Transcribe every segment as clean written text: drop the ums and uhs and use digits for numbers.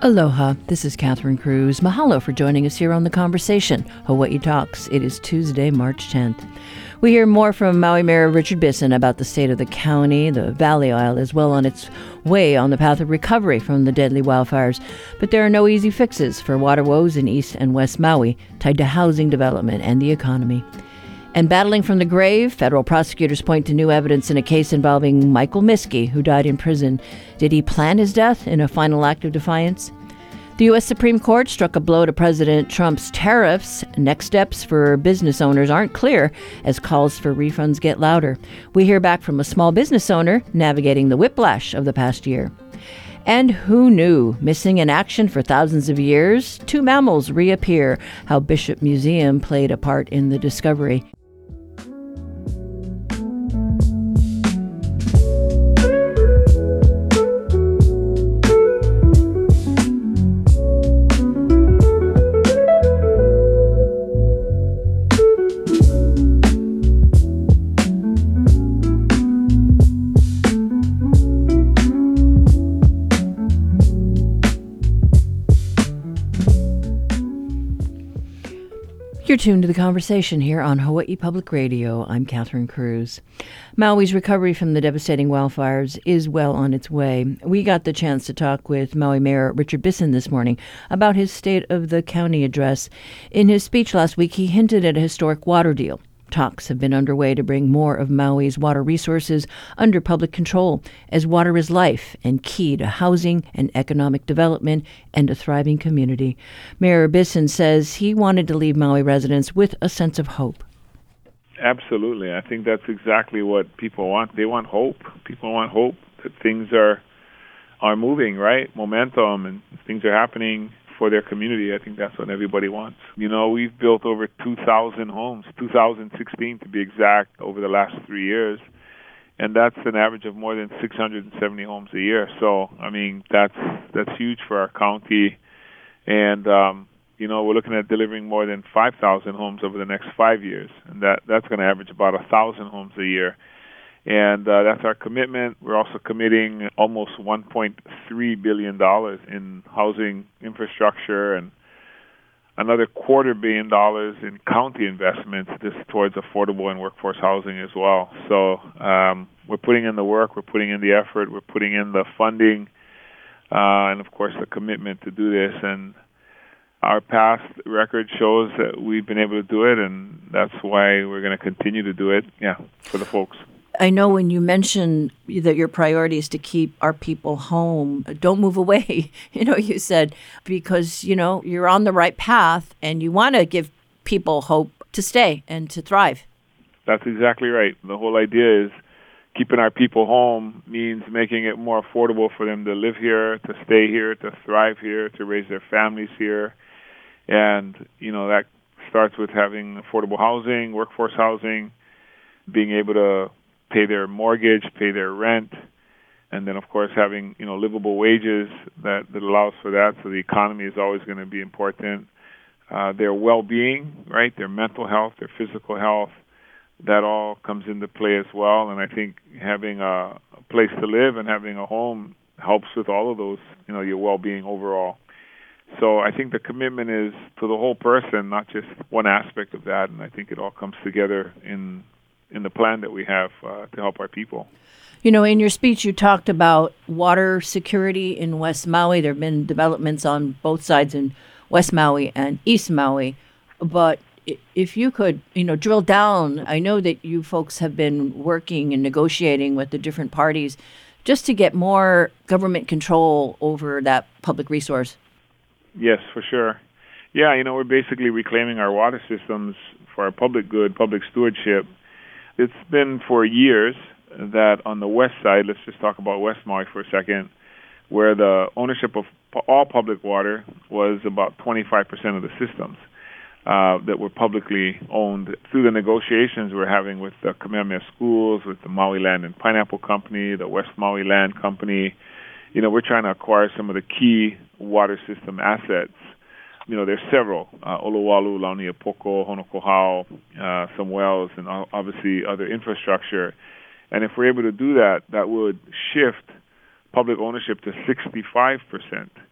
Aloha, this is Catherine Cruz. Mahalo for joining us here on The Conversation, Hawaii Talks. It is Tuesday, March 10th. We hear more from Maui Mayor Richard Bisson about the state of the county. The Valley Isle is well on its way on the path of recovery from the deadly wildfires. But there are no easy fixes for water woes in East and West Maui tied to housing development and the economy. And battling from the grave, federal prosecutors point to new evidence in a case involving Michael Miskey, who died in prison. Did he plan his death in a final act of defiance? The U.S. Supreme Court struck a blow to President Trump's tariffs. Next steps for business owners aren't clear as calls for refunds get louder. We hear back from a small business owner navigating the whiplash of the past year. And who knew? Missing in action for thousands of years, two mammals reappear. How Bishop Museum played a part in the discovery. You're tuned to The Conversation here on Hawaii Public Radio. I'm Catherine Cruz. Maui's recovery from the devastating wildfires is well on its way. We got the chance to talk with Maui Mayor Richard Bisson this morning about his State of the County address. In his speech last week, he hinted at a historic water deal. Talks have been underway to bring more of Maui's water resources under public control, as water is life and key to housing and economic development and a thriving community. Mayor Bisson says he wanted to leave Maui residents with a sense of hope. Absolutely. I think that's exactly what people want. They want hope. People want hope that things are moving, right? Momentum, and things are happening for their community. I think that's what everybody wants. You know, we've built over 2,000 homes, 2,016 to be exact, over the last 3 years. And that's an average of more than 670 homes a year. So, I mean, that's huge for our county. And, you know, we're looking at delivering more than 5,000 homes over the next 5 years. And that's going to average about 1,000 homes a year. And that's our commitment. We're also committing almost $1.3 billion in housing infrastructure and another $250 million in county investments just towards affordable and workforce housing as well. So we're putting in the work, we're putting in the effort, we're putting in the funding, and, of course, the commitment to do this. And our past record shows that we've been able to do it, and that's why we're going to continue to do it, for the folks. I know when you mentioned that your priority is to keep our people home, don't move away, you said, because, you're on the right path and you want to give people hope to stay and to thrive. That's exactly right. The whole idea is keeping our people home means making it more affordable for them to live here, to stay here, to thrive here, to raise their families here. And, that starts with having affordable housing, workforce housing, being able to pay their mortgage, pay their rent, and then, of course, having, livable wages that allows for that. So the economy is always going to be important. Their well-being, right, their mental health, their physical health, that all comes into play as well. And I think having a place to live and having a home helps with all of those, your well-being overall. So I think the commitment is to the whole person, not just one aspect of that. And I think it all comes together in the plan that we have to help our people. In your speech, you talked about water security in West Maui. There have been developments on both sides in West Maui and East Maui. But if you could, drill down, I know that you folks have been working and negotiating with the different parties just to get more government control over that public resource. Yes, for sure. Yeah, we're basically reclaiming our water systems for our public good, public stewardship. It's been for years that on the west side, let's just talk about West Maui for a second, where the ownership of all public water was about 25% of the systems that were publicly owned. Through the negotiations we're having with the Kamehameha Schools, with the Maui Land and Pineapple Company, the West Maui Land Company, we're trying to acquire some of the key water system assets. There's several, Olowalu, Launiupoko, Honokohau, some wells, and obviously other infrastructure. And if we're able to do that, that would shift public ownership to 65%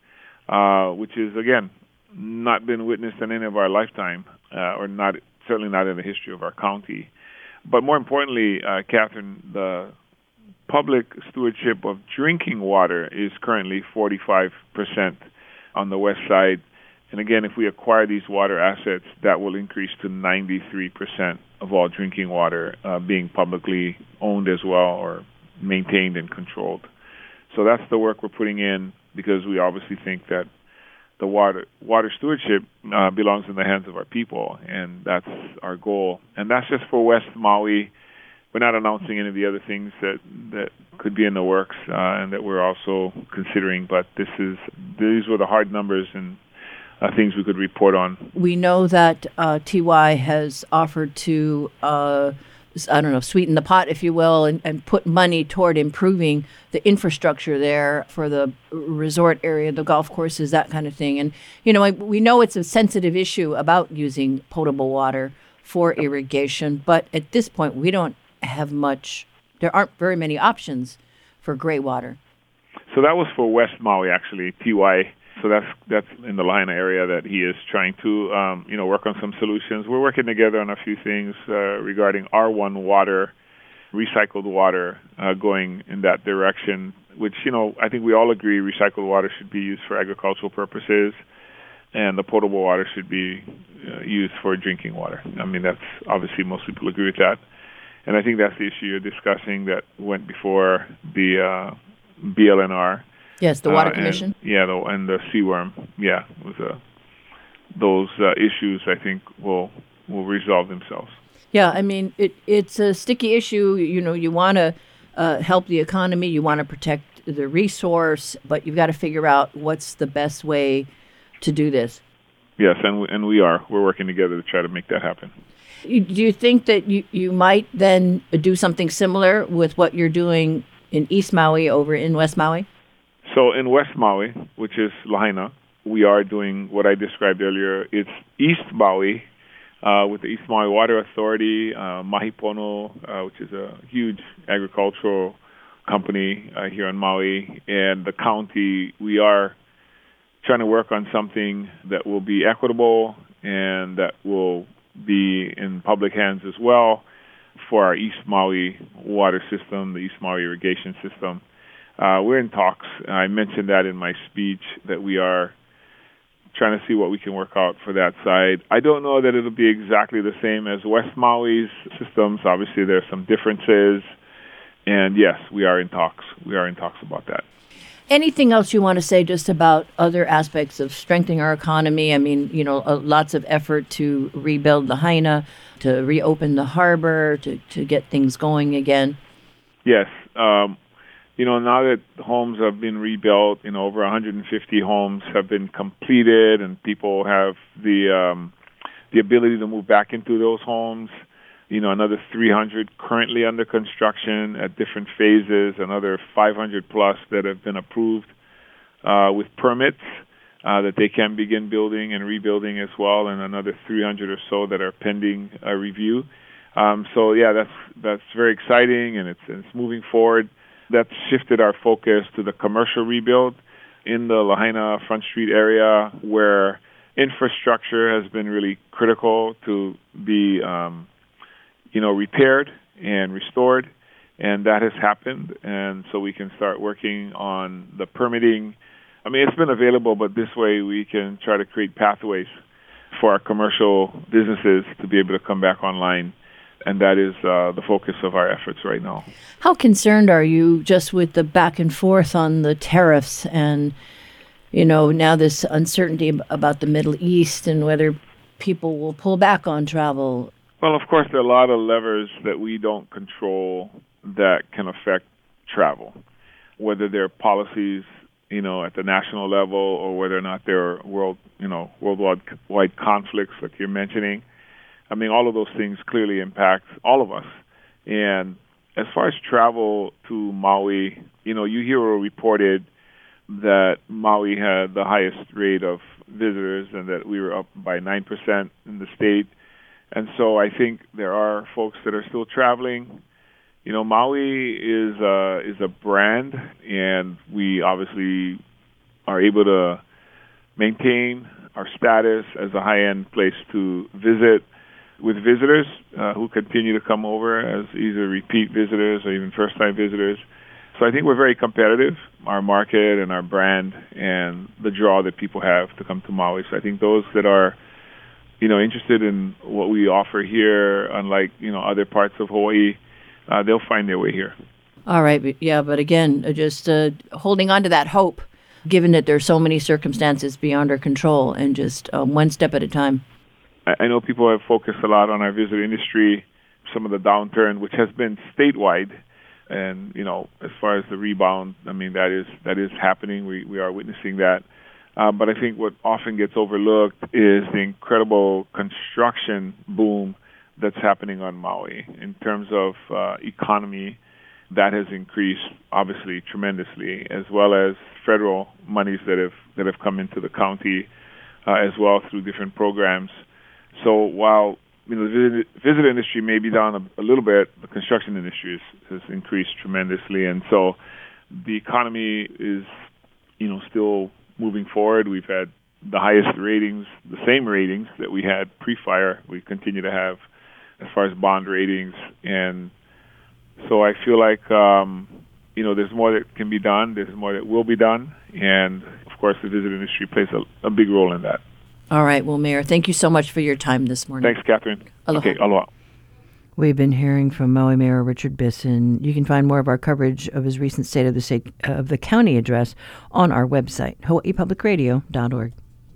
which is, again, not been witnessed in any of our lifetime, or not certainly not in the history of our county. But more importantly, Catherine, the public stewardship of drinking water is currently 45% on the west side. And again, if we acquire these water assets, that will increase to 93% of all drinking water being publicly owned as well, or maintained and controlled. So that's the work we're putting in, because we obviously think that the water stewardship belongs in the hands of our people, and that's our goal. And that's just for West Maui. We're not announcing any of the other things that could be in the works and that we're also considering, but these were the hard numbers and things we could report on. We know that TY has offered to, sweeten the pot, if you will, and put money toward improving the infrastructure there for the resort area, the golf courses, that kind of thing. And, we know it's a sensitive issue about using potable water for irrigation, but at this point, we don't have much. There aren't very many options for gray water. So that was for West Maui, actually, TY. So that's in the Lahaina area that he is trying to, work on some solutions. We're working together on a few things regarding R1 water, recycled water, going in that direction, which, I think we all agree recycled water should be used for agricultural purposes, and the potable water should be used for drinking water. I mean, that's obviously most people agree with that. And I think that's the issue you're discussing that went before the BLNR. Yes, the Water Commission. And the CWRM. Yeah, those issues, I think, will resolve themselves. Yeah, I mean, it's a sticky issue. You want to help the economy, you want to protect the resource, but you've got to figure out what's the best way to do this. Yes, and we're working together to try to make that happen. Do you think that you might then do something similar with what you're doing in East Maui over in West Maui? So in West Maui, which is Lahaina, we are doing what I described earlier. It's East Maui with the East Maui Water Authority, Mahipono, which is a huge agricultural company here on Maui, and the county. We are trying to work on something that will be equitable and that will be in public hands as well for our East Maui water system, the East Maui irrigation system. We're in talks. I mentioned that in my speech, that we are trying to see what we can work out for that side. I don't know that it'll be exactly the same as West Maui's systems. Obviously, there are some differences. And yes, we are in talks. We are in talks about that. Anything else you want to say just about other aspects of strengthening our economy? I mean, lots of effort to rebuild Lahaina, to reopen the harbor, to get things going again. Yes. Now that homes have been rebuilt, over 150 homes have been completed, and people have the ability to move back into those homes. Another 300 currently under construction at different phases, another 500 plus that have been approved with permits that they can begin building and rebuilding as well, and another 300 or so that are pending review. That's very exciting, and it's moving forward. That's shifted our focus to the commercial rebuild in the Lahaina Front Street area, where infrastructure has been really critical to be repaired and restored, and that has happened. And so we can start working on the permitting. I mean, it's been available, but this way we can try to create pathways for our commercial businesses to be able to come back online. And that is the focus of our efforts right now. How concerned are you just with the back and forth on the tariffs and, now this uncertainty about the Middle East and whether people will pull back on travel? Well, of course, there are a lot of levers that we don't control that can affect travel, whether they're policies, at the national level, or whether or not there are worldwide conflicts like you're mentioning. I mean, all of those things clearly impact all of us. And as far as travel to Maui, you hear reported that Maui had the highest rate of visitors and that we were up by 9% in the state. And so I think there are folks that are still traveling. Maui is a brand, and we obviously are able to maintain our status as a high-end place to visit with visitors who continue to come over as either repeat visitors or even first-time visitors. So I think we're very competitive, our market and our brand and the draw that people have to come to Maui. So I think those that are, interested in what we offer here, unlike, other parts of Hawaii, they'll find their way here. All right. But again, just holding on to that hope, given that there are so many circumstances beyond our control, and just one step at a time. I know people have focused a lot on our visitor industry, some of the downturn, which has been statewide. And, as far as the rebound, that is happening. We are witnessing that. But I think what often gets overlooked is the incredible construction boom that's happening on Maui. In terms of economy, that has increased, obviously, tremendously, as well as federal monies that have come into the county as well through different programs. So while the visitor industry may be down a little bit, the construction industry has increased tremendously, and so the economy is still moving forward. We've had the highest ratings, the same ratings that we had pre-fire. We continue to have as far as bond ratings, and so I feel like there's more that can be done. There's more that will be done, and of course the visitor industry plays a big role in that. All right. Well, Mayor, thank you so much for your time this morning. Thanks, Catherine. Aloha. Okay, aloha. We've been hearing from Maui Mayor Richard Bisson. You can find more of our coverage of his recent State of the County address on our website, hawaiipublicradio.org.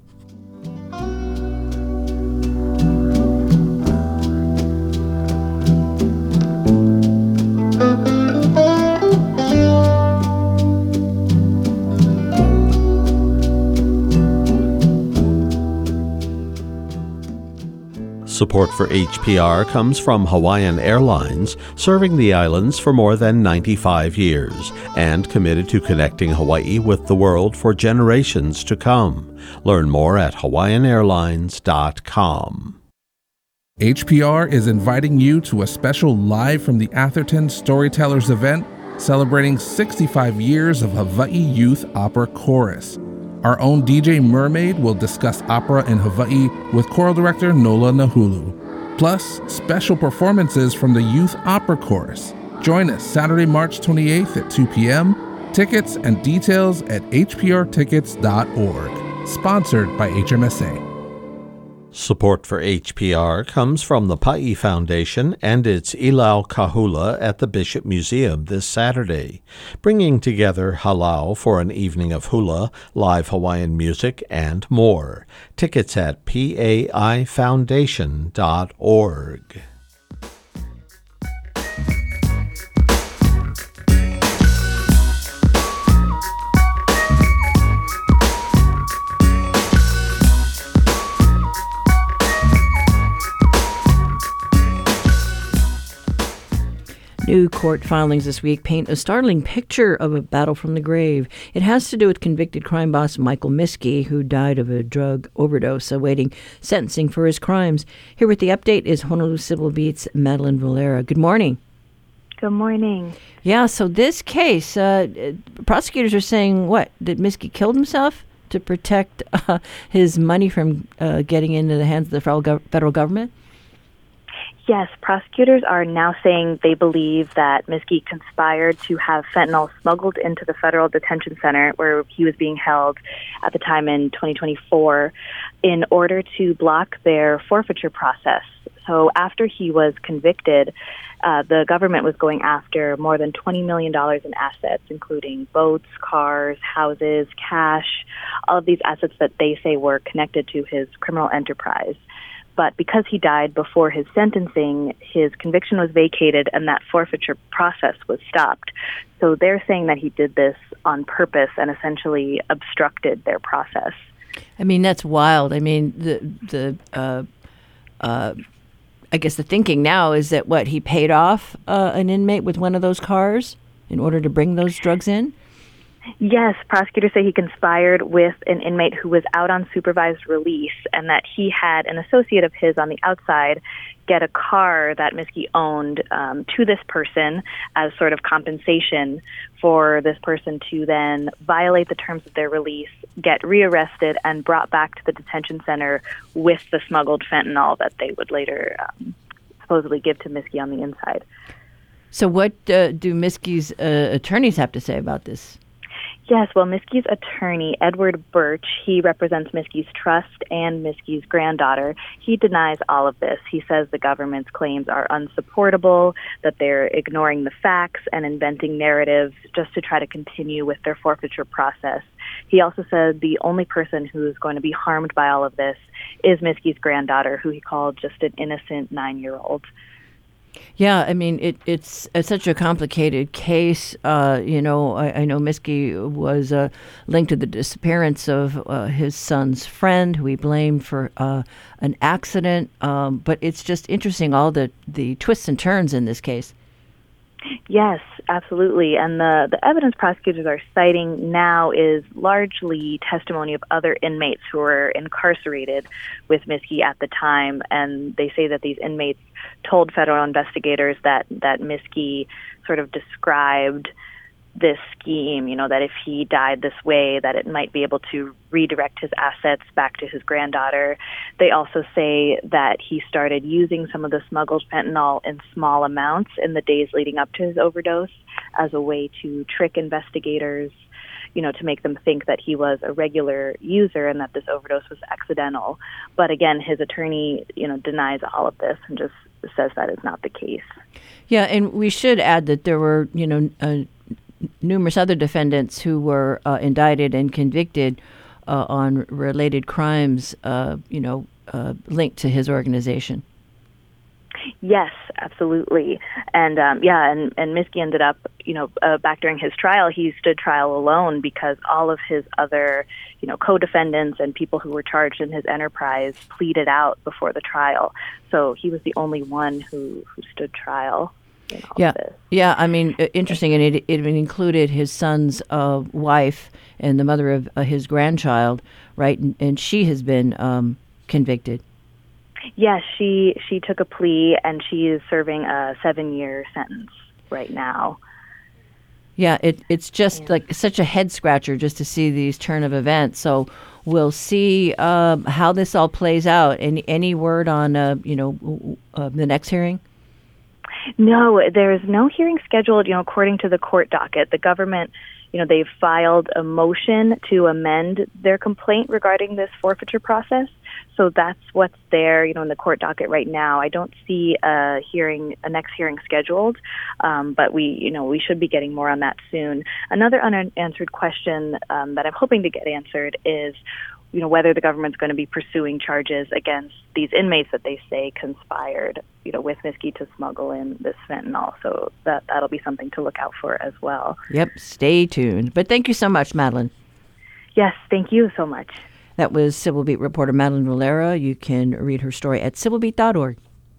Support for HPR comes from Hawaiian Airlines, serving the islands for more than 95 years and committed to connecting Hawaii with the world for generations to come. Learn more at hawaiianairlines.com. HPR is inviting you to a special Live from the Atherton Storytellers event celebrating 65 years of Hawaii Youth Opera Chorus. Our own DJ Mermaid will discuss opera in Hawaii with choral director Nola Nahulu. Plus, special performances from the Youth Opera Chorus. Join us Saturday, March 28th at 2 p.m. Tickets and details at hprtickets.org. Sponsored by HMSA. Support for HPR comes from the Pa'i Foundation and its Ilau Kahula at the Bishop Museum this Saturday, bringing together halau for an evening of hula, live Hawaiian music, and more. Tickets at paifoundation.org. New court filings this week paint a startling picture of a battle from the grave. It has to do with convicted crime boss Michael Miskey, who died of a drug overdose, awaiting sentencing for his crimes. Here with the update is Honolulu Civil Beat's Madeline Valera. Good morning. Good morning. Yeah, so this case, prosecutors are saying, that Miskey killed himself to protect his money from getting into the hands of the federal government? Yes, prosecutors are now saying they believe that Miskey conspired to have fentanyl smuggled into the federal detention center where he was being held at the time in 2024 in order to block their forfeiture process. So after he was convicted, the government was going after more than $20 million in assets, including boats, cars, houses, cash, all of these assets that they say were connected to his criminal enterprise. But because he died before his sentencing, his conviction was vacated and that forfeiture process was stopped. So they're saying that he did this on purpose and essentially obstructed their process. I mean, that's wild. I mean, I guess the thinking now is that he paid off an inmate with one of those cars in order to bring those drugs in? Yes, prosecutors say he conspired with an inmate who was out on supervised release and that he had an associate of his on the outside get a car that Miskey owned to this person as sort of compensation for this person to then violate the terms of their release, get rearrested, and brought back to the detention center with the smuggled fentanyl that they would later supposedly give to Miskey on the inside. So what do Miskey's attorneys have to say about this? Yes, well, Miskey's attorney, Edward Birch, he represents Miskey's trust and Miskey's granddaughter. He denies all of this. He says the government's claims are unsupportable, that they're ignoring the facts and inventing narratives just to try to continue with their forfeiture process. He also said the only person who is going to be harmed by all of this is Miskey's granddaughter, who he called just an innocent 9-year-old. Yeah, I mean, it's such a complicated case. I know Miskey was linked to the disappearance of his son's friend, who he blamed for an accident. But it's just interesting, all the twists and turns in this case. Yes, absolutely. And the evidence prosecutors are citing now is largely testimony of other inmates who were incarcerated with Miskey at the time. And they say that these inmates told federal investigators that Miskey sort of described this scheme, that if he died this way, that it might be able to redirect his assets back to his granddaughter. They also say that he started using some of the smuggled fentanyl in small amounts in the days leading up to his overdose as a way to trick investigators, to make them think that he was a regular user and that this overdose was accidental. But again, his attorney, denies all of this and just says that is not the case. Yeah, and we should add that there were, numerous other defendants who were indicted and convicted on related crimes, linked to his organization. Yes, absolutely. And and Miskey ended up, back during his trial, he stood trial alone because all of his other, co-defendants and people who were charged in his enterprise pleaded out before the trial. So he was the only one who stood trial. Yeah. I mean, interesting, and it included his son's wife and the mother of his grandchild, right? And she has been convicted. Yes, she took a plea, and she is serving a 7-year sentence right now. Yeah, it's just like such a head scratcher just to see these turn of events. So we'll see how this all plays out. Any word on the next hearing? No, there is no hearing scheduled, according to the court docket. The government, they've filed a motion to amend their complaint regarding this forfeiture process. So that's what's there, in the court docket right now. I don't see a next hearing scheduled, but we should be getting more on that soon. Another unanswered question that I'm hoping to get answered is, whether the government's going to be pursuing charges against these inmates that they say conspired, with Miskey to smuggle in this fentanyl. So that'll be something to look out for as well. Yep, stay tuned. But thank you so much, Madeline. Yes, thank you so much. That was Civil Beat reporter Madeline Valera. You can read her story at civilbeat.org.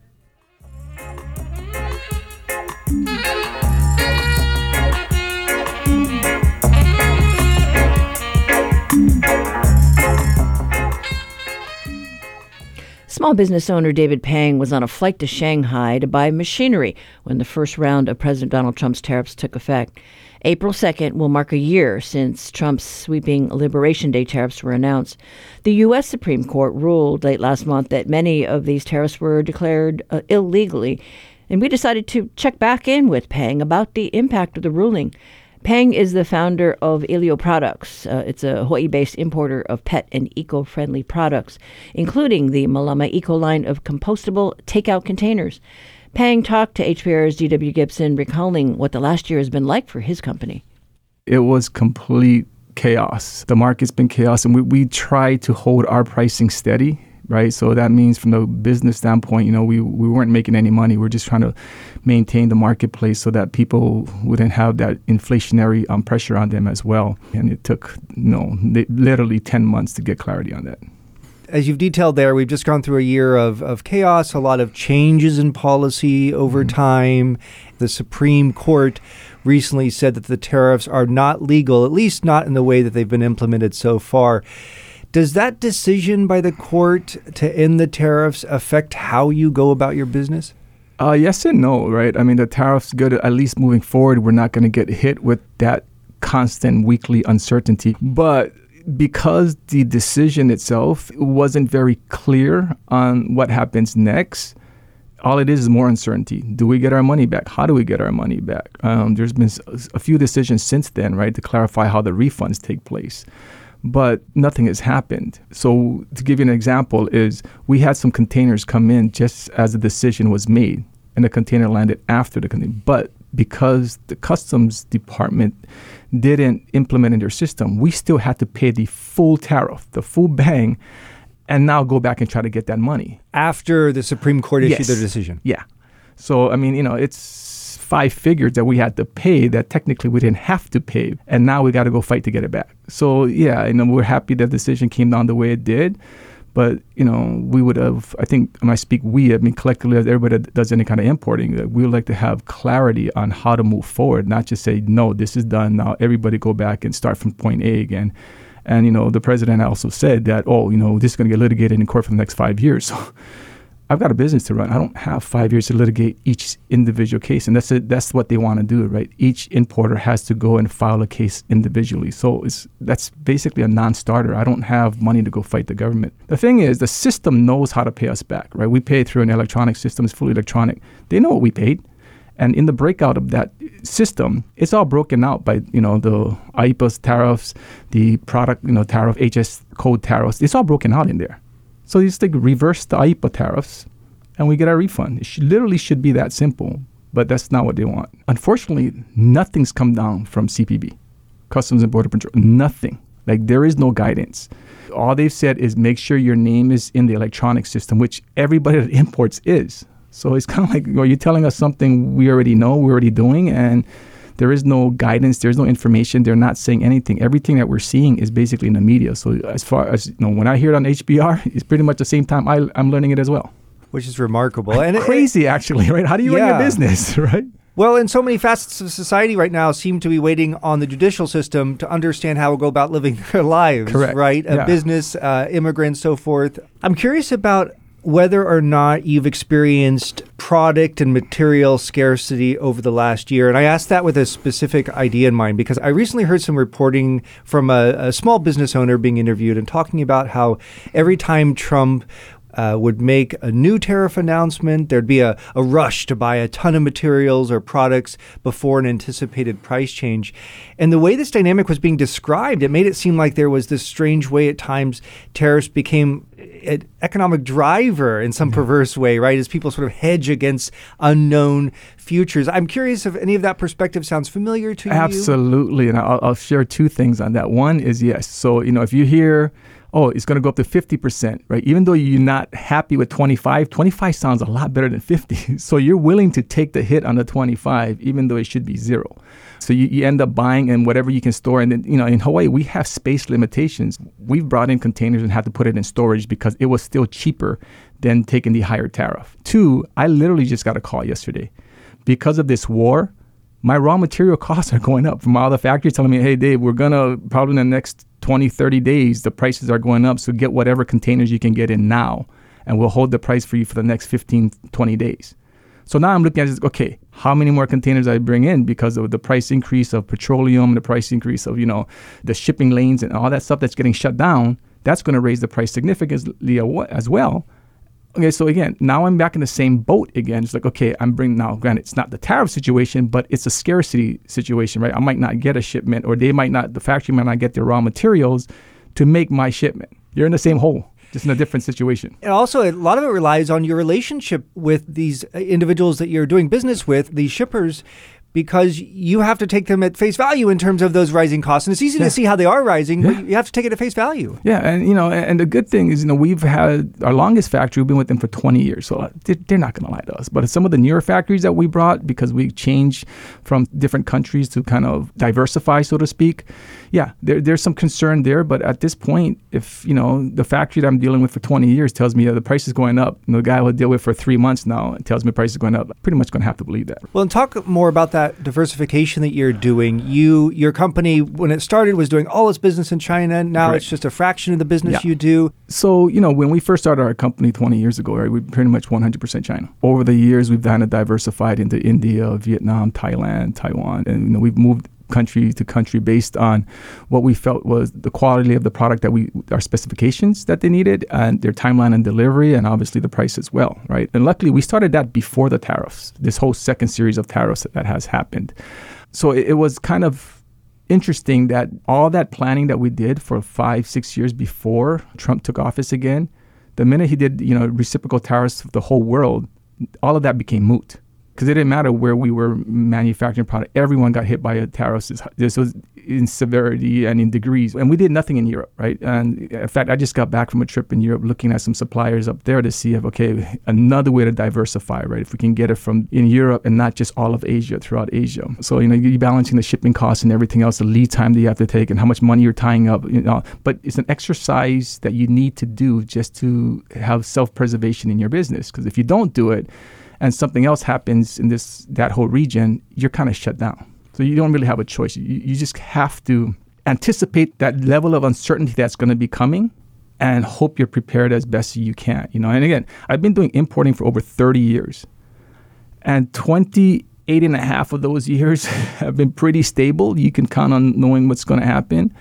Small business owner David Pang was on a flight to Shanghai to buy machinery when the first round of President Donald Trump's tariffs took effect. April 2nd will mark a year since Trump's sweeping Liberation Day tariffs were announced. The U.S. Supreme Court ruled late last month that many of these tariffs were declared illegally, and we decided to check back in with Pang about the impact of the ruling. Pang is the founder of Elio Products. It's a Hawaii-based importer of pet and eco-friendly products, including the Malama Eco line of compostable takeout containers. Pang talked to HPR's D.W. Gibson, recalling what the last year has been like for his company. It was complete chaos. The market's been chaos, and we try to hold our pricing steady, right? So that means from the business standpoint, we weren't making any money. We're just trying to maintain the marketplace so that people wouldn't have that inflationary pressure on them as well. And it took, literally 10 months to get clarity on that. As you've detailed there, we've just gone through a year of chaos, a lot of changes in policy over time. The Supreme Court recently said that the tariffs are not legal, at least not in the way that they've been implemented so far. Does that decision by the court to end the tariffs affect how you go about your business? Yes and no, right? I mean, the tariff's good. At least moving forward, we're not going to get hit with that constant weekly uncertainty. But because the decision itself wasn't very clear on what happens next, all it is more uncertainty. Do we get our money back? How do we get our money back? There's been a few decisions since then, right, to clarify how the refunds take place. But nothing has happened. So to give you an example is we had some containers come in just as the decision was made, and the container landed after the container. But because the Customs Department didn't implement in their system, we still had to pay the full tariff, the full bang, and now go back and try to get that money. After the Supreme Court issued their decision? Yeah. So, I mean, it's 5 figures that we had to pay that technically we didn't have to pay, and now we got to go fight to get it back. So, yeah, we're happy that the decision came down the way it did. But, we would have, I think, when I speak we, I mean collectively, as everybody that does any kind of importing, we would like to have clarity on how to move forward, not just say, no, this is done, now everybody go back and start from point A again. And, the president also said that, this is going to get litigated in court for the next 5 years. So I've got a business to run. I don't have 5 years to litigate each individual case. And that's what they want to do, right? Each importer has to go and file a case individually. So that's basically a non-starter. I don't have money to go fight the government. The thing is, the system knows how to pay us back, right? We pay through an electronic system. It's fully electronic. They know what we paid. And in the breakout of that system, it's all broken out by, the IEEPA tariffs, the product, tariff, HS code tariffs. It's all broken out in there. So you just reverse the IEEPA tariffs and we get our refund. It literally should be that simple, but that's not what they want. Unfortunately, nothing's come down from CBP, Customs and Border Patrol, nothing. There is no guidance. All they've said is make sure your name is in the electronic system, which everybody that imports is. So it's kind of like, you're telling us something we already know, we're already doing, and there is no guidance, there's no information, they're not saying anything. Everything that we're seeing is basically in the media. So as far as, when I hear it on HPR, it's pretty much the same time I'm learning it as well. Which is remarkable. And crazy, actually, right? How do you run your business, right? Well, and so many facets of society right now seem to be waiting on the judicial system to understand how we'll go about living their lives, correct, right? Yeah. Business, immigrants, so forth. I'm curious about whether or not you've experienced product and material scarcity over the last year. And I asked that with a specific idea in mind because I recently heard some reporting from a small business owner being interviewed and talking about how every time Trump would make a new tariff announcement, there'd be a rush to buy a ton of materials or products before an anticipated price change. And the way this dynamic was being described, it made it seem like there was this strange way at times tariffs became an economic driver in some perverse way, right, as people sort of hedge against unknown futures. I'm curious if any of that perspective sounds familiar to you. Absolutely. And I'll share 2 things on that. One is, yes. So, if you hear, it's going to go up to 50%, right? Even though you're not happy with 25 sounds a lot better than 50. So you're willing to take the hit on the 25, even though it should be 0. So you end up buying and whatever you can store. And then, in Hawaii, we have space limitations. We've brought in containers and had to put it in storage because it was still cheaper than taking the higher tariff. 2, I literally just got a call yesterday. Because of this war, my raw material costs are going up from all the factories telling me, hey, Dave, we're going to probably in the next 20, 30 days, the prices are going up. So get whatever containers you can get in now, and we'll hold the price for you for the next 15, 20 days. So now I'm looking at it, okay, how many more containers I bring in because of the price increase of petroleum, the price increase of, the shipping lanes and all that stuff that's getting shut down, that's going to raise the price significantly as well. Okay, so again, now I'm back in the same boat again. It's like, okay, I'm bringing now, granted, it's not the tariff situation, but it's a scarcity situation, right? I might not get a shipment, or the factory might not get the raw materials to make my shipment. You're in the same hole, just in a different situation. And also, a lot of it relies on your relationship with these individuals that you're doing business with, these shippers, because you have to take them at face value in terms of those rising costs. And it's easy to see how they are rising, but you have to take it at face value. Yeah, and and the good thing is, we've had our longest factory, we've been with them for 20 years, so they're not going to lie to us. But some of the newer factories that we brought, because we changed from different countries to kind of diversify, so to speak, there's some concern there. But at this point, if, the factory that I'm dealing with for 20 years tells me the price is going up, and the guy I deal with for 3 months now tells me the price is going up, I'm pretty much going to have to believe that. Well, and talk more about that that diversification that you're doing, your company, when it started, was doing all its business in China. Now Correct. it's just a fraction of the business you do. So, when we first started our company 20 years ago, right, we pretty much 100% China. Over the years, we've kind of diversified into India, Vietnam, Thailand, Taiwan, and we've moved country to country based on what we felt was the quality of the product that our specifications that they needed and their timeline and delivery, and obviously the price as well, right? And luckily, we started that before the tariffs, this whole second series of tariffs that has happened. So it was kind of interesting that all that planning that we did for 5-6 years before Trump took office again, the minute he did, reciprocal tariffs for the whole world, all of that became moot. Because it didn't matter where we were manufacturing product. Everyone got hit by tariffs. This was in severity and in degrees. And we did nothing in Europe, right? And in fact, I just got back from a trip in Europe looking at some suppliers up there to see if, another way to diversify, right? If we can get it from in Europe and not just all of Asia, throughout Asia. So, you're balancing the shipping costs and everything else, the lead time that you have to take and how much money you're tying up, But it's an exercise that you need to do just to have self-preservation in your business. Because if you don't do it, and something else happens in that whole region, you're kind of shut down. So you don't really have a choice. You just have to anticipate that level of uncertainty that's going to be coming and hope you're prepared as best you can. And again, I've been doing importing for over 30 years. And 28 and a half of those years have been pretty stable. You can count on knowing what's going to happen.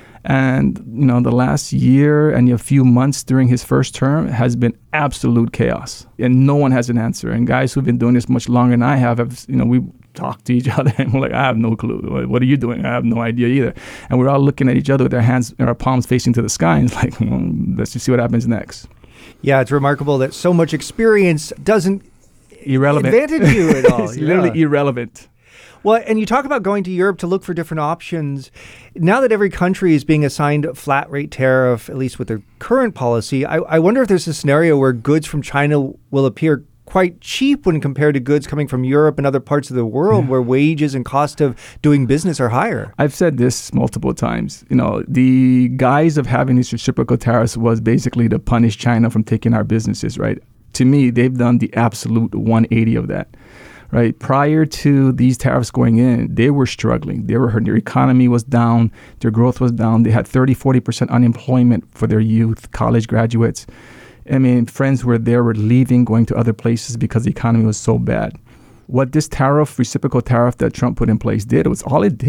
And, the last year and a few months during his first term has been absolute chaos. And no one has an answer. And guys who've been doing this much longer than I have, we talk to each other and we're like, I have no clue. What are you doing? I have no idea either. And we're all looking at each other with our hands and our palms facing to the sky. And it's like, let's just see what happens next. Yeah, it's remarkable that so much experience doesn't advantage you at all. It's literally irrelevant. Well, and you talk about going to Europe to look for different options. Now that every country is being assigned a flat rate tariff, at least with their current policy, I wonder if there's a scenario where goods from China will appear quite cheap when compared to goods coming from Europe and other parts of the world where wages and cost of doing business are higher. I've said this multiple times. The guise of having these reciprocal tariffs was basically to punish China from taking our businesses, right? To me, they've done the absolute 180 of that. Right. Prior to these tariffs going in, they were struggling. They were hurting. Their economy was down. Their growth was down. They had 30-40% unemployment for their youth, college graduates. Friends were leaving, going to other places because the economy was so bad. What this reciprocal tariff that Trump put in place did was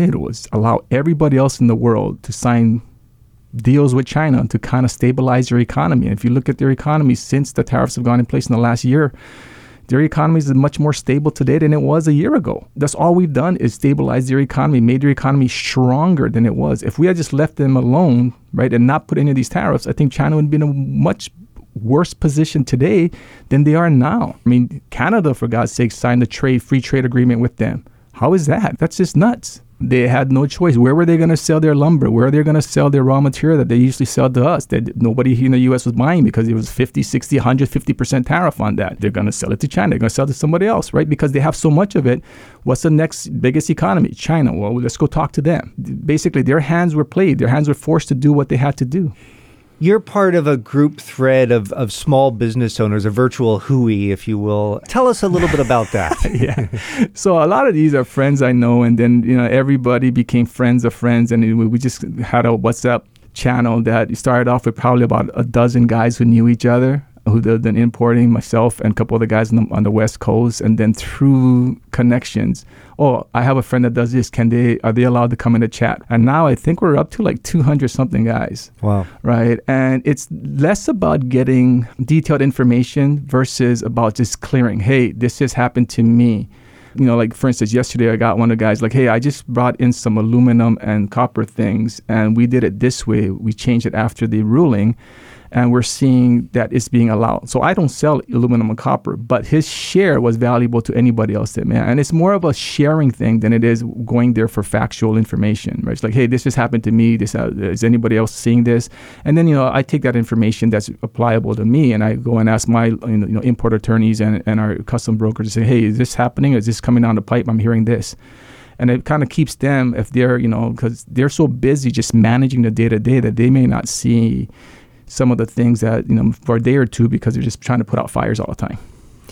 allow everybody else in the world to sign deals with China to kind of stabilize their economy. And if you look at their economy since the tariffs have gone in place in the last year, their economy is much more stable today than it was a year ago. That's all we've done is stabilize their economy, made their economy stronger than it was. If we had just left them alone, right, and not put any of these tariffs, I think China would be in a much worse position today than they are now. Canada, for God's sake, signed a free trade agreement with them. How is that? That's just nuts. They had no choice. Where were they going to sell their lumber? Where are they going to sell their raw material that they usually sell to us that nobody here in the U.S. was buying because it was 50, 60, 150% tariff on that? They're going to sell it to China. They're going to sell it to somebody else, right? Because they have so much of it. What's the next biggest economy? China. Well, let's go talk to them. Basically, their hands were played. Their hands were forced to do what they had to do. You're part of a group thread of small business owners, a virtual Hui, if you will. Tell us a little bit about that. Yeah. So a lot of these are friends I know, and then everybody became friends of friends, and we just had a WhatsApp channel that started off with probably about a dozen guys who knew each other, who did importing, myself and a couple of the guys on the West Coast, and then through connections. Oh, I have a friend that does this. Are they allowed to come in the chat? And now I think we're up to like 200 something guys. Wow. Right. And it's less about getting detailed information versus about just clearing, hey, this has happened to me. Like for instance, yesterday I got one of the guys like, hey, I just brought in some aluminum and copper things and we did it this way. We changed it after the ruling. And we're seeing that it's being allowed. So I don't sell aluminum and copper, but his share was valuable to anybody else that may. And it's more of a sharing thing than it is going there for factual information. Right? It's like, hey, this just happened to me. Is anybody else seeing this? And then, I take that information that's applicable to me and I go and ask my import attorneys and our custom brokers to say, hey, is this happening? Is this coming down the pipe? I'm hearing this. And it kind of keeps them, if they're, because they're so busy just managing the day-to-day that they may not see some of the things that, for a day or two because they're just trying to put out fires all the time.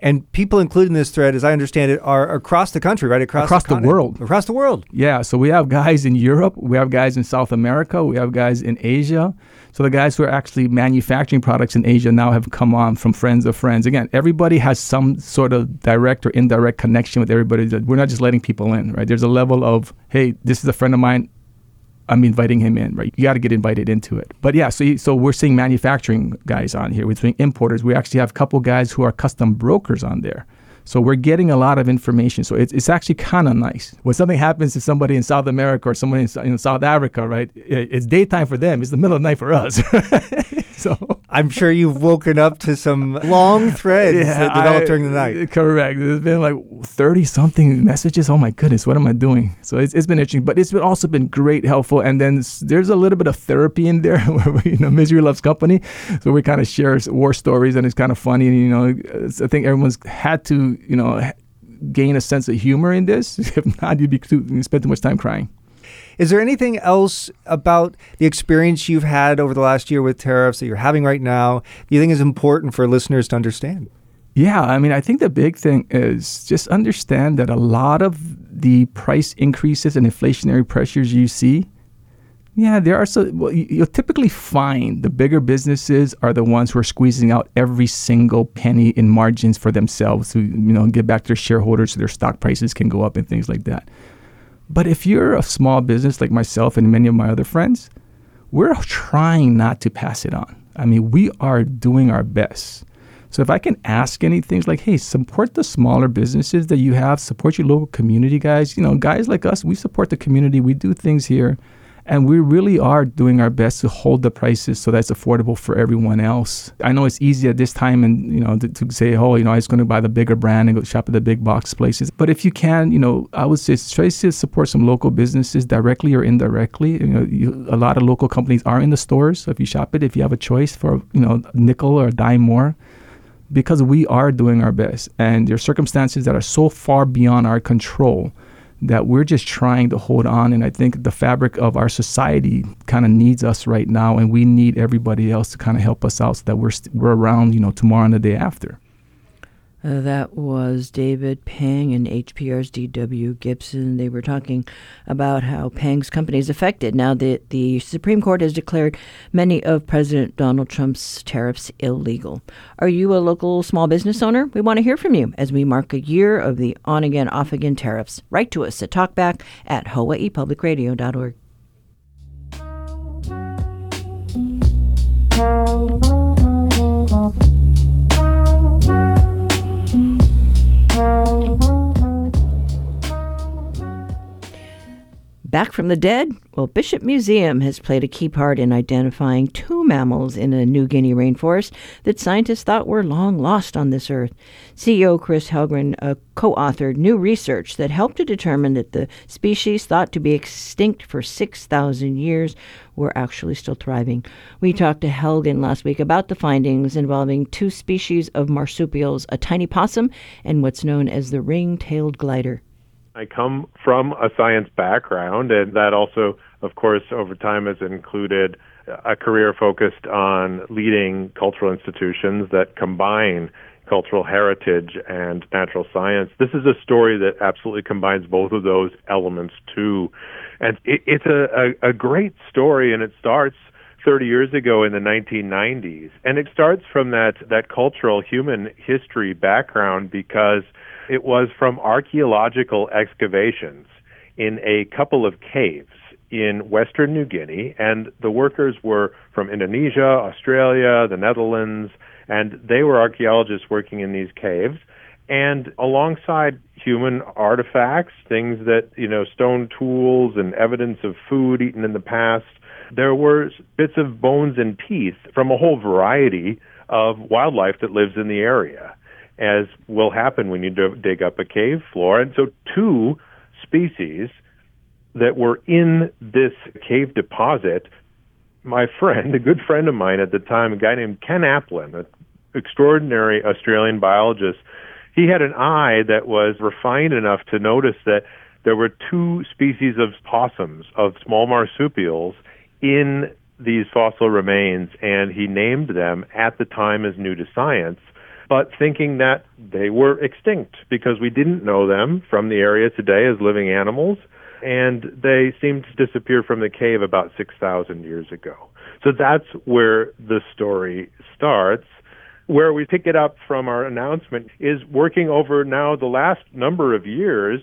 And people included in this thread, as I understand it, are across the country, right? Across the world. Across the world. Yeah, so we have guys in Europe, we have guys in South America, we have guys in Asia. So the guys who are actually manufacturing products in Asia now have come on from friends of friends. Again, everybody has some sort of direct or indirect connection with everybody. We're not just letting people in, right? There's a level of, hey, this is a friend of mine, I'm inviting him in, right? You got to get invited into it. But yeah, so we're seeing manufacturing guys on here. We're seeing importers. We actually have a couple guys who are custom brokers on there. So we're getting a lot of information. So it's actually kind of nice. When something happens to somebody in South America or somebody in South Africa, right? It's daytime for them. It's the middle of the night for us. So I'm sure you've woken up to some long threads that developed during the night. Correct. There's been like 30-something messages. Oh my goodness, what am I doing? So it's been interesting, but it's also been great, helpful. And then there's a little bit of therapy in there where misery loves company. So we kind of share war stories, and it's kind of funny. And, I think everyone's had to, gain a sense of humor in this. If not, you'd spend too much time crying. Is there anything else about the experience you've had over the last year with tariffs that you're having right now that you think is important for listeners to understand? Yeah, I think the big thing is just understand that a lot of the price increases and inflationary pressures you see, there are you'll typically find the bigger businesses are the ones who are squeezing out every single penny in margins for themselves to, get back to their shareholders so their stock prices can go up and things like that. But if you're a small business like myself and many of my other friends, we're trying not to pass it on. We are doing our best. So if I can ask anything like, hey, support the smaller businesses that you have, support your local community guys. Guys like us, we support the community. We do things here. And we really are doing our best to hold the prices so that's affordable for everyone else. I know it's easy at this time and, to say, I was going to buy the bigger brand and go shop at the big box places. But if you can, I would say try to support some local businesses directly or indirectly. A lot of local companies are in the stores. So if you shop it, if you have a choice for, a nickel or a dime more, because we are doing our best. And there are circumstances that are so far beyond our control that we're just trying to hold on. And I think the fabric of our society kind of needs us right now, and we need everybody else to kind of help us out so that we're around, tomorrow and the day after. That was David Pang and HPR's D.W. Gibson. They were talking about how Pang's company is affected now that the Supreme Court has declared many of President Donald Trump's tariffs illegal. Are you a local small business owner? We want to hear from you as we mark a year of the on-again, off-again tariffs. Write to us at talkback@hawaiipublicradio.org. Back from the dead? Well, Bishop Museum has played a key part in identifying two mammals in a New Guinea rainforest that scientists thought were long lost on this earth. CEO Chris Helgren co-authored new research that helped to determine that the species thought to be extinct for 6,000 years were actually still thriving. We talked to Helgren last week about the findings involving two species of marsupials, a tiny possum and what's known as the ring-tailed glider. I come from a science background, and that also, of course, over time has included a career focused on leading cultural institutions that combine cultural heritage and natural science. This is a story that absolutely combines both of those elements, too. And it's a great story, and it starts 30 years ago in the 1990s. And it starts from that cultural human history background because it was from archaeological excavations in a couple of caves in Western New Guinea, and the workers were from Indonesia, Australia, the Netherlands, and they were archaeologists working in these caves. And alongside human artifacts, things that, stone tools and evidence of food eaten in the past, there were bits of bones and teeth from a whole variety of wildlife that lives in the area, as will happen when you dig up a cave floor. And so two species that were in this cave deposit, my friend, a good friend of mine at the time, a guy named Ken Aplin, an extraordinary Australian biologist, he had an eye that was refined enough to notice that there were two species of possums, of small marsupials, in these fossil remains, and he named them at the time as new to science. but thinking that they were extinct because we didn't know them from the area today as living animals, and they seemed to disappear from the cave about 6,000 years ago. So that's where the story starts. Where we pick it up from our announcement is working over now the last number of years,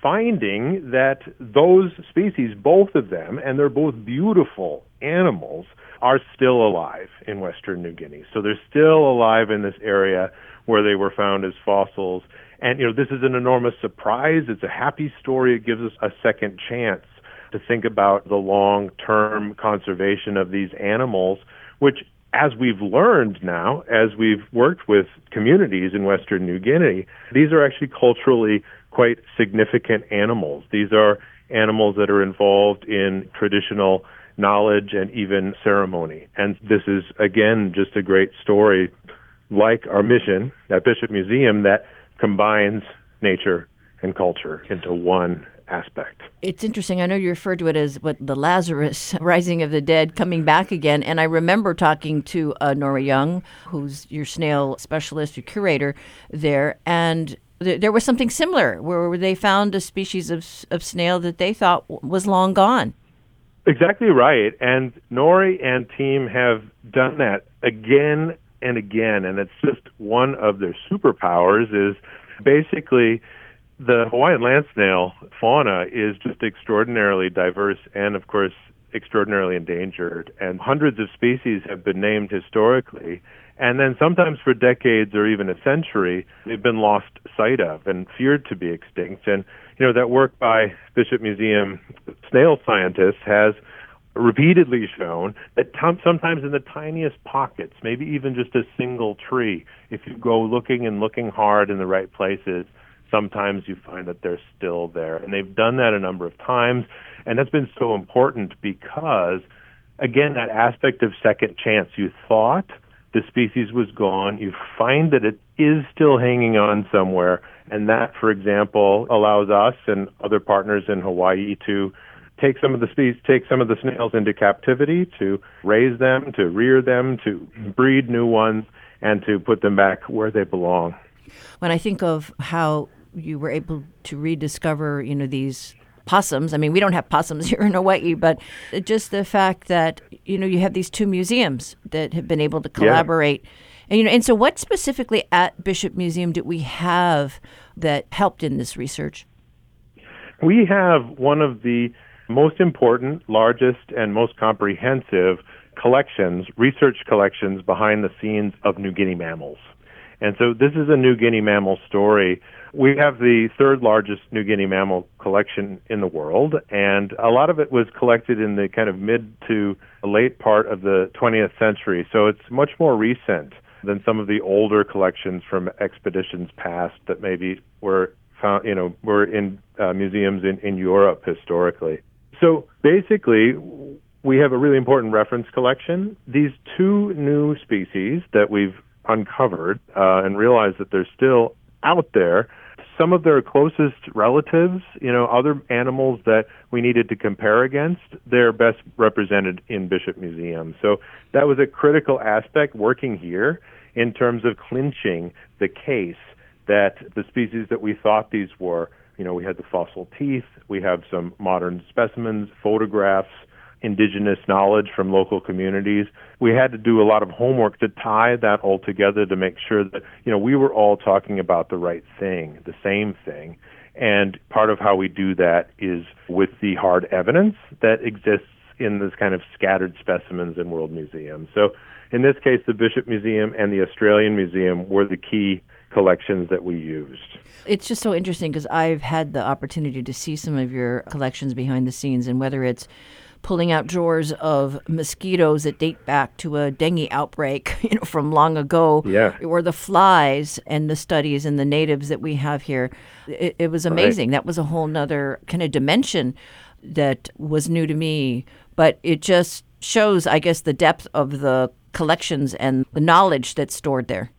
finding that those species, both of them, and they're both beautiful animals, are still alive in Western New Guinea. So they're still alive in this area where they were found as fossils. And, this is an enormous surprise. It's a happy story. It gives us a second chance to think about the long-term conservation of these animals, which, as we've learned now, as we've worked with communities in Western New Guinea, these are actually culturally quite significant animals. These are animals that are involved in traditional knowledge and even ceremony. And this is, again, just a great story, like our mission at Bishop Museum, that combines nature and culture into one aspect. It's interesting. I know you referred to it as the Lazarus rising of the dead, coming back again. And I remember talking to Nora Young, who's your snail specialist, your curator there, and there was something similar where they found a species of snail that they thought was long gone. Exactly right. And Nori and team have done that again and again. And it's just one of their superpowers is basically the Hawaiian land snail fauna is just extraordinarily diverse and, of course, extraordinarily endangered. And hundreds of species have been named historically. And then sometimes for decades or even a century, they've been lost sight of and feared to be extinct. And, that work by Bishop Museum snail scientists has repeatedly shown that sometimes in the tiniest pockets, maybe even just a single tree, if you go looking and looking hard in the right places, sometimes you find that they're still there. And they've done that a number of times. And that's been so important because, again, that aspect of second chance. You thought the species was gone. You find that it is still hanging on somewhere. And that, for example, allows us and other partners in Hawaii to take some of the snails into captivity, to raise them, to rear them, to breed new ones, and to put them back where they belong. When I think of how you were able to rediscover, these possums. I mean, we don't have possums here in Hawaii, but just the fact that, you have these two museums that have been able to collaborate. Yeah. And so what specifically at Bishop Museum do we have that helped in this research? We have one of the most important, largest, and most comprehensive research collections behind the scenes of New Guinea mammals. And so this is a New Guinea mammal story. We have the third largest New Guinea mammal collection in the world, and a lot of it was collected in the kind of mid to late part of the 20th century. So it's much more recent than some of the older collections from expeditions past that maybe were found, were in museums in Europe historically. So basically, we have a really important reference collection. These two new species that we've uncovered and realized that they're still out there. Some of their closest relatives, other animals that we needed to compare against, they're best represented in Bishop Museum. So that was a critical aspect working here in terms of clinching the case that the species that we thought these were, we had the fossil teeth, we have some modern specimens, photographs, indigenous knowledge from local communities. We had to do a lot of homework to tie that all together to make sure that, we were all talking about the right thing, the same thing. And part of how we do that is with the hard evidence that exists in this kind of scattered specimens in world museums. So in this case, the Bishop Museum and the Australian Museum were the key collections that we used. It's just so interesting because I've had the opportunity to see some of your collections behind the scenes, and whether it's pulling out drawers of mosquitoes that date back to a dengue outbreak, from long ago, or the flies and the studies and the natives that we have here. It was amazing. Right. That was a whole nother kind of dimension that was new to me, but it just shows, I guess, the depth of the collections and the knowledge that's stored there.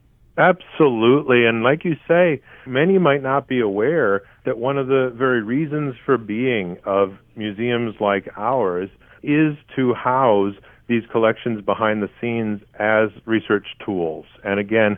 Absolutely. And like you say, many might not be aware that one of the very reasons for being of museums like ours is to house these collections behind the scenes as research tools. And again,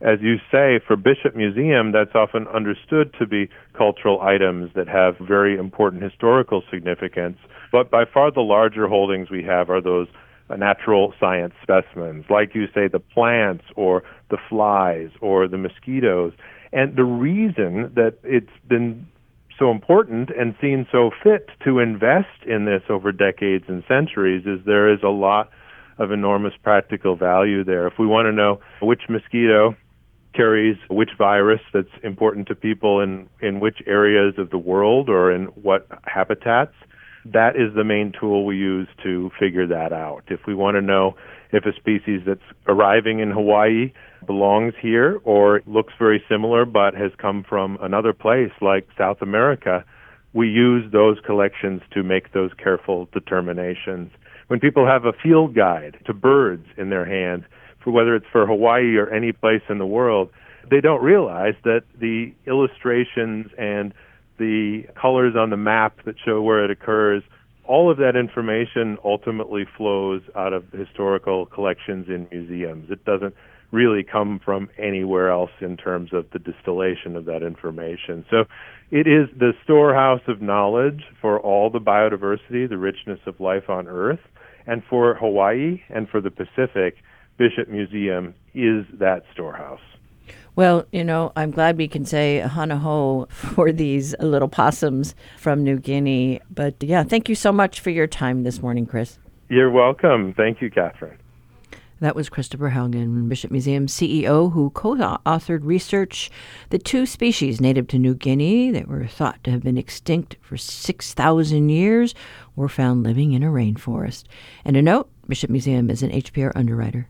as you say, for Bishop Museum, that's often understood to be cultural items that have very important historical significance. But by far the larger holdings we have are those natural science specimens, like you say, the plants or the flies or the mosquitoes. And the reason that it's been so important and seen so fit to invest in this over decades and centuries is there is a lot of enormous practical value there. If we want to know which mosquito carries which virus that's important to people in which areas of the world or in what habitats, that is the main tool we use to figure that out. If we want to know if a species that's arriving in Hawaii belongs here or looks very similar but has come from another place like South America, we use those collections to make those careful determinations. When people have a field guide to birds in their hands, for whether it's for Hawaii or any place in the world, they don't realize that the illustrations and the colors on the map that show where it occurs, all of that information ultimately flows out of historical collections in museums. It doesn't really come from anywhere else in terms of the distillation of that information. So it is the storehouse of knowledge for all the biodiversity, the richness of life on Earth. And for Hawaii and for the Pacific, Bishop Museum is that storehouse. Well, I'm glad we can say hana ho for these little possums from New Guinea. But yeah, thank you so much for your time this morning, Chris. You're welcome. Thank you, Catherine. That was Christopher Haugen, Bishop Museum CEO, who co-authored research that 2 species native to New Guinea that were thought to have been extinct for 6,000 years were found living in a rainforest. And a note, Bishop Museum is an HPR underwriter.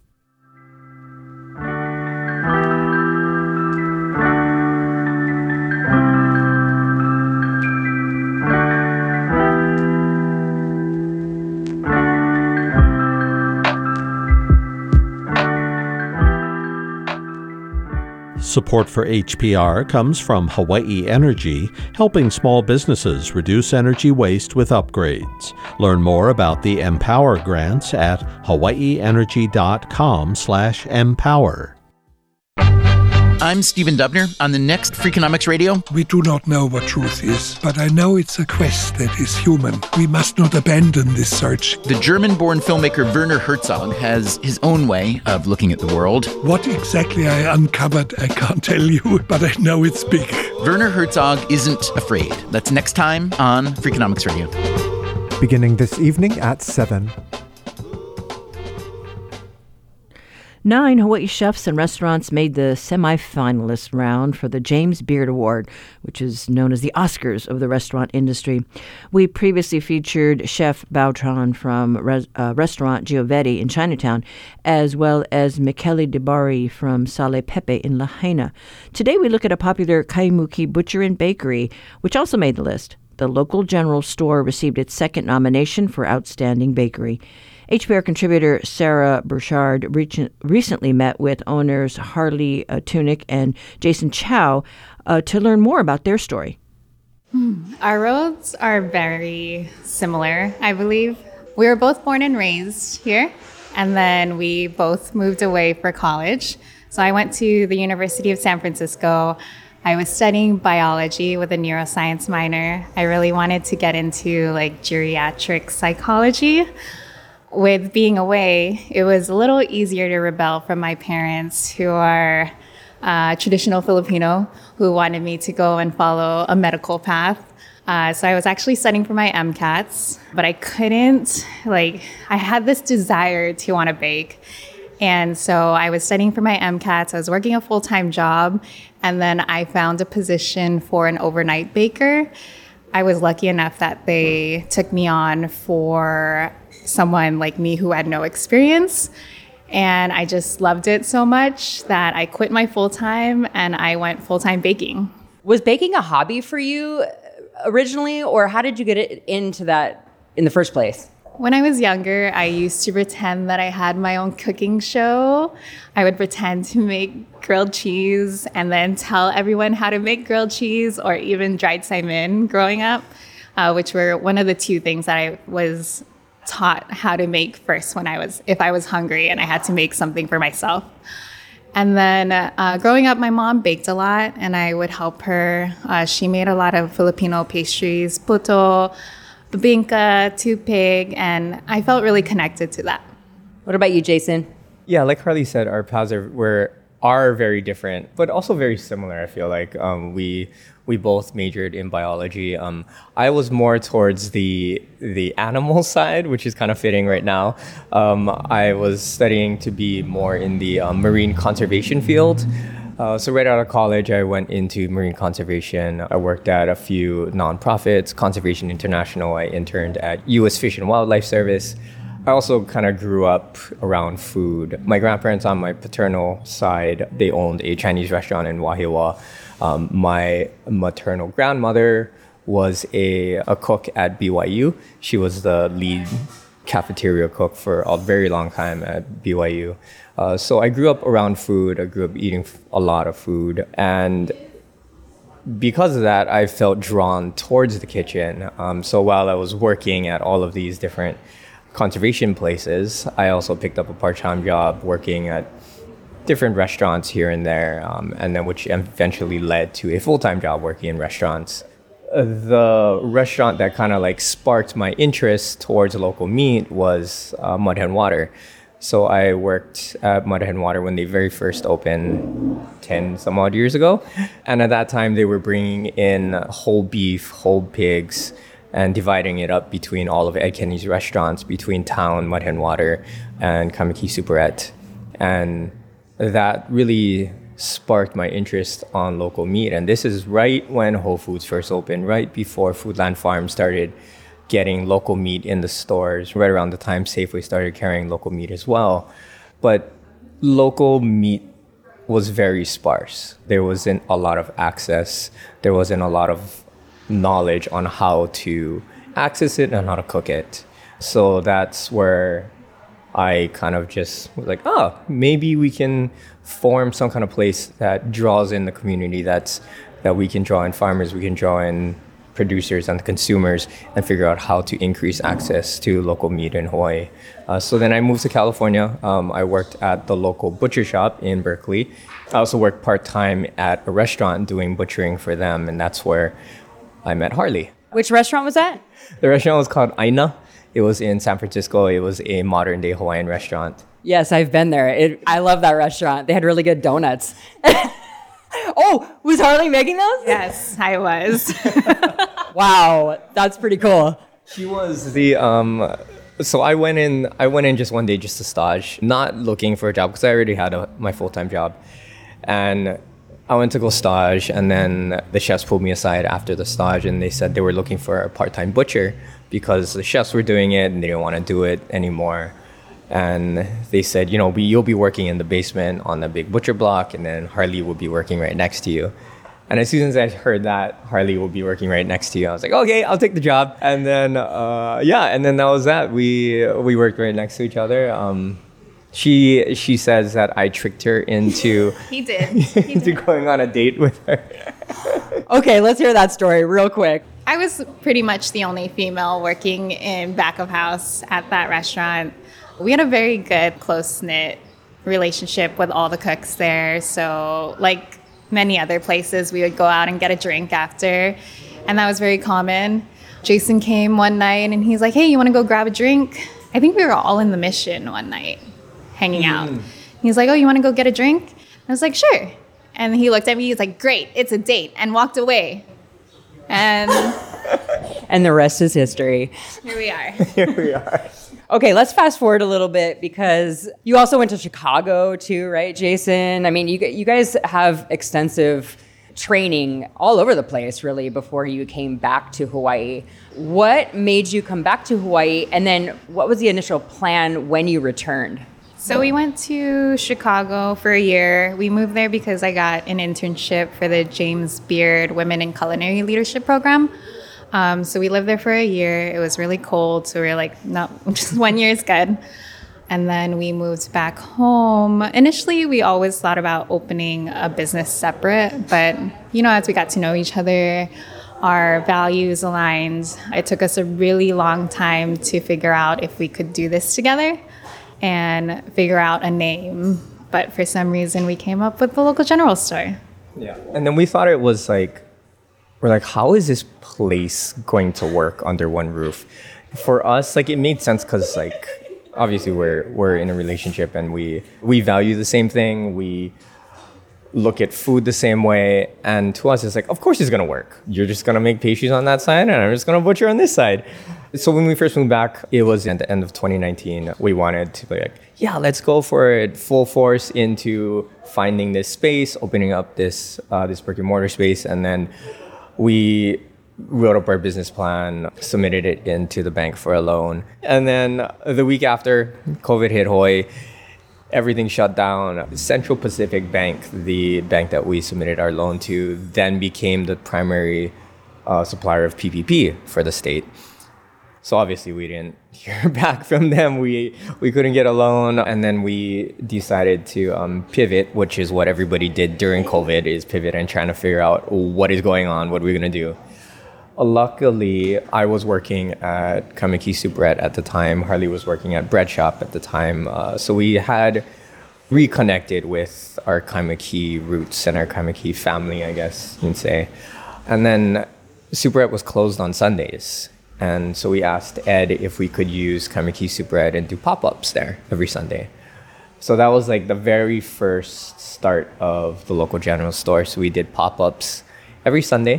Support for HPR comes from Hawaii Energy, helping small businesses reduce energy waste with upgrades. Learn more about the Empower grants at hawaiienergy.com/empower. I'm Stephen Dubner. On the next Freakonomics Radio, we do not know what truth is, but I know it's a quest that is human. We must not abandon this search. The German-born filmmaker Werner Herzog has his own way of looking at the world. What exactly I uncovered, I can't tell you, but I know it's big. Werner Herzog isn't afraid. That's next time on Freakonomics Radio. Beginning this evening at 7. 9 Hawaii chefs and restaurants made the semifinalist round for the James Beard Award, which is known as the Oscars of the restaurant industry. We previously featured Chef Bao Tran from restaurant Giovetti in Chinatown, as well as Michele DeBari from Sale Pepe in Lahaina. Today we look at a popular Kaimuki butcher and bakery, which also made the list. The local general store received its second nomination for Outstanding Bakery. HPR contributor Sarah Burchard recently met with owners Harley Tunick and Jason Chow to learn more about their story. Our roads are very similar, I believe. We were both born and raised here, and then we both moved away for college. So I went to the University of San Francisco. I was studying biology with a neuroscience minor. I really wanted to get into geriatric psychology. With being away, it was a little easier to rebel from my parents, who are traditional Filipino, who wanted me to go and follow a medical path. So I was actually studying for my MCATs, but I couldn't, I had this desire to want to bake. And so I was studying for my MCATs, I was working a full-time job, and then I found a position for an overnight baker. I was lucky enough that they took me on for someone like me who had no experience. And I just loved it so much that I quit my full-time and I went full-time baking. Was baking a hobby for you originally, or how did you get it into that in the first place? When I was younger, I used to pretend that I had my own cooking show. I would pretend to make grilled cheese and then tell everyone how to make grilled cheese, or even dried salmon growing up, which were one of the 2 things that I was taught how to make first if I was hungry and I had to make something for myself. And then growing up, my mom baked a lot, and I would help her. She made a lot of Filipino pastries, puto, bibingka, tupig, and I felt really connected to that. What about you, Jason? Yeah, like Harley said, our paths are very different, but also very similar. I feel like we both majored in biology. I was more towards the animal side, which is kind of fitting right now. I was studying to be more in the marine conservation field. So right out of college, I went into marine conservation. I worked at a few nonprofits, Conservation International. I interned at U.S. Fish and Wildlife Service. I also kind of grew up around food. My grandparents on my paternal side, they owned a Chinese restaurant in Wahiawa. My maternal grandmother was a cook at BYU. She was the lead cafeteria cook for a very long time at BYU. So I grew up around food. I grew up eating a lot of food. And because of that, I felt drawn towards the kitchen. So while I was working at all of these different conservation places, I also picked up a part-time job working at different restaurants here and there, and then which eventually led to a full-time job working in restaurants. The restaurant that kind of like sparked my interest towards local meat was Mud Hen Water. So I worked at Mud Hen Water when they very first opened 10 some odd years ago. And at that time, they were bringing in whole beef, whole pigs, and dividing it up between all of Ed Kenny's restaurants, between Town, Mud Hen Water, and Kamiki Superette. And that really sparked my interest on local meat. And this is right when Whole Foods first opened, right before Foodland Farm started getting local meat in the stores, right around the time Safeway started carrying local meat as well. But local meat was very sparse. There wasn't a lot of access. There wasn't a lot of knowledge on how to access it and how to cook it. So that's where I kind of just was like, oh, maybe we can form some kind of place that draws in the community, that we can draw in farmers, we can draw in producers and consumers, and figure out how to increase access to local meat in Hawaii. So then I moved to California. I worked at the local butcher shop in Berkeley. I also worked part-time at a restaurant doing butchering for them, and that's where I met Harley. Which restaurant was that? The restaurant was called Aina. It was in San Francisco. It was a modern-day Hawaiian restaurant. Yes, I've been there. I love that restaurant. They had really good donuts. Oh, was Harley making those? Yes, I was. Wow, that's pretty cool. She was the so I went in just one day just to stage, not looking for a job because I already had my full-time job. And I went to go stage, and then the chefs pulled me aside after the stage, and they said they were looking for a part-time butcher because the chefs were doing it and they didn't want to do it anymore. And they said, you'll be working in the basement on the big butcher block, and then Harley will be working right next to you. And as soon as I heard that Harley will be working right next to you, I was like, okay, I'll take the job. And then, and then that was that. We worked right next to each other. She says that I tricked her into into going on a date with her. Okay, let's hear that story real quick. I was pretty much the only female working in back of house at that restaurant. We had a very good, close-knit relationship with all the cooks there. So like many other places, we would go out and get a drink after, and that was very common. Jason came one night and he's like, hey, you want to go grab a drink? I think we were all in the Mission one night hanging out. He's like, oh, you want to go get a drink? I was like, sure. And he looked at me, he's like, great, it's a date, and walked away. And and the rest is history. Here we are. Here we are. Okay, let's fast forward a little bit because you also went to Chicago too, right, Jason? I mean, you guys have extensive training all over the place, really, before you came back to Hawaii. What made you come back to Hawaii? And then what was the initial plan when you returned? So we went to Chicago for a year. We moved there because I got an internship for the James Beard Women in Culinary Leadership Program. So we lived there for a year. It was really cold, so we were like, no, just 1 year is good. And then we moved back home. Initially, we always thought about opening a business separate, but as we got to know each other, our values aligned. It took us a really long time to figure out if we could do this together and figure out a name. But for some reason, we came up with the local general store. Yeah. And then we thought it was like, we're like, how is this place going to work under one roof? For us, like, it made sense because, like, obviously we're in a relationship and we value the same thing. We look at food the same way. And to us, it's like, of course it's going to work. You're just going to make pastries on that side and I'm just going to butcher on this side. So when we first moved back, it was at the end of 2019. We wanted to be like, yeah, let's go for it full force into finding this space, opening up this brick and mortar space. And then we wrote up our business plan, submitted it into the bank for a loan. And then the week after, COVID hit Hawaii, everything shut down. Central Pacific Bank, the bank that we submitted our loan to, then became the primary supplier of PPP for the state. So obviously we didn't hear back from them. We couldn't get a loan. And then we decided to pivot, which is what everybody did during COVID, is pivot and trying to figure out what is going on, what are we going to do. Luckily, I was working at Kaimuki Superette at the time. Harley was working at Bread Shop at the time. So we had reconnected with our Kaimuki roots and our Kaimuki family, I guess you can say. And then Superette was closed on Sundays. And so we asked Ed if we could use Kaimuki Superette and do pop-ups there every Sunday. So that was like the very first start of the local general store. So we did pop-ups every Sunday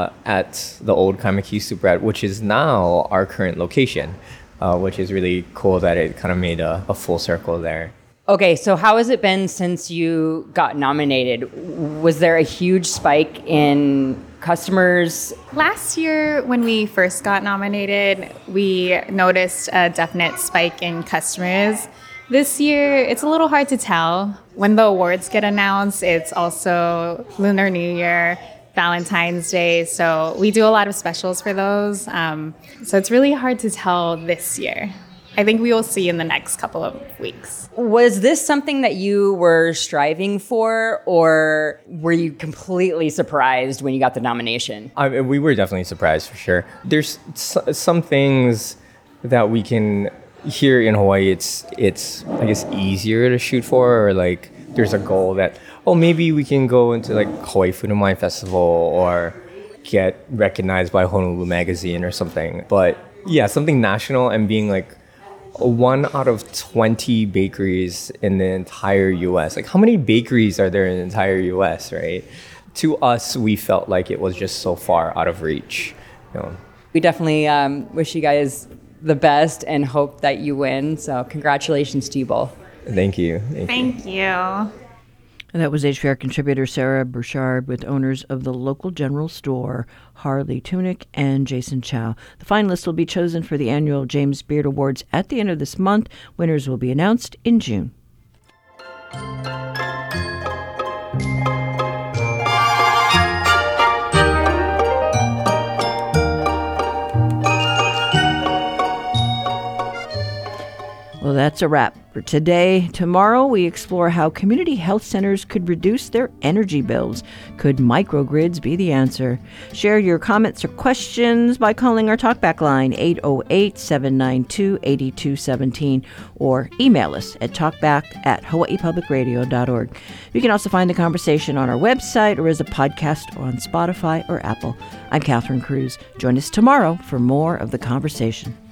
at the old Kaimuki Superette, which is now our current location, which is really cool that it kind of made a full circle there. Okay, so how has it been since you got nominated? Was there a huge spike in customers? Last year, when we first got nominated, we noticed a definite spike in customers. This year, it's a little hard to tell. When the awards get announced, it's also Lunar New Year, Valentine's Day, so we do a lot of specials for those. So it's really hard to tell this year. I think we will see in the next couple of weeks. Was this something that you were striving for, or were you completely surprised when you got the nomination? We were definitely surprised, for sure. There's some things that we can, here in Hawaii, it's I guess easier to shoot for, or like there's a goal that, oh, maybe we can go into like Hawaii Food and Wine Festival or get recognized by Honolulu Magazine or something. But yeah, something national and being like 1 out of 20 bakeries in the entire U.S. Like, how many bakeries are there in the entire U.S., right? To us, we felt like it was just so far out of reach. You know? We definitely wish you guys the best and hope that you win. So congratulations to you both. Thank you. Thank you. And that was HPR contributor Sarah Burchard with owners of the local general store, Harley Tunick and Jason Chow. The finalists will be chosen for the annual James Beard Awards at the end of this month. Winners will be announced in June. Well, that's a wrap for today. Tomorrow, we explore how community health centers could reduce their energy bills. Could microgrids be the answer? Share your comments or questions by calling our talkback line, 808-792-8217, or email us at talkback@hawaiipublicradio.org. You can also find the conversation on our website or as a podcast on Spotify or Apple. I'm Catherine Cruz. Join us tomorrow for more of the conversation.